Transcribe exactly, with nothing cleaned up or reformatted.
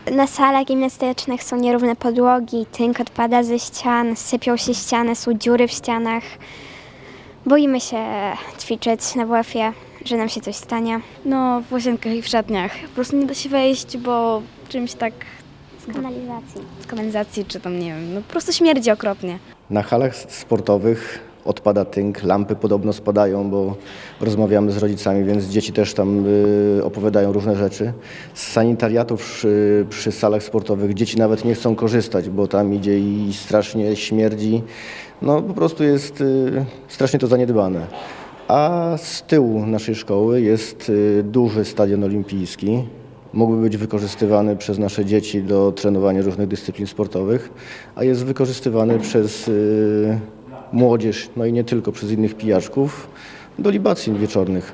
Na salach gimnastycznych są nierówne podłogi, tynk odpada ze ścian, sypią się ściany, są dziury w ścianach. Boimy się ćwiczyć na W F-ie, że nam się coś stanie. No, w łazienkach i w szatniach. Po prostu nie da się wejść, bo czymś tak Z kanalizacji. z kanalizacji, czy tam nie wiem, no po prostu śmierdzi okropnie. Na halach sportowych odpada tynk, lampy podobno spadają, bo rozmawiamy z rodzicami, więc dzieci też tam y, opowiadają różne rzeczy. Z sanitariatów przy, przy salach sportowych dzieci nawet nie chcą korzystać, bo tam idzie i strasznie śmierdzi. No po prostu jest y, strasznie to zaniedbane. A z tyłu naszej szkoły jest y, duży stadion olimpijski. Mógłby być wykorzystywany przez nasze dzieci do trenowania różnych dyscyplin sportowych, a jest wykorzystywany przez y, młodzież, no i nie tylko, przez innych pijaczków do libacji wieczornych.